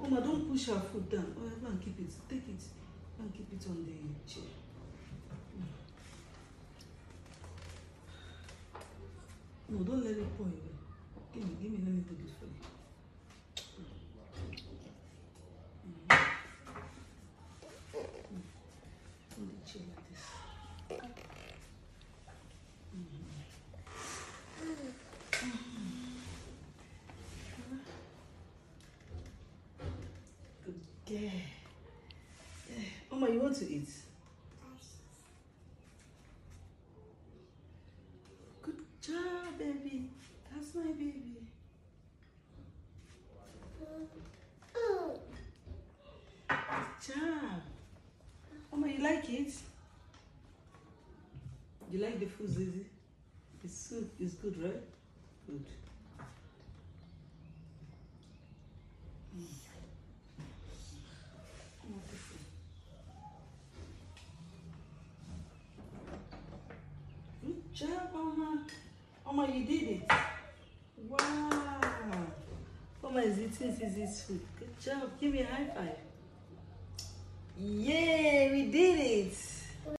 Oma, don't push her food down. Oh, go and keep it. Take it. Go and keep it on the chair. No, don't let it pour away. Give me, let me put this for you. On the chair like this. Good girl. Oma, you want to eat? Good job, baby. That's my baby. Good job. Oma, you like it? You like the food, Zizi? The soup is good, right? Good. Good job, Oma. Oma, you did it. Wow. Oma is eating Zizi's food. Good job. Give me a high five. Yay, we did it.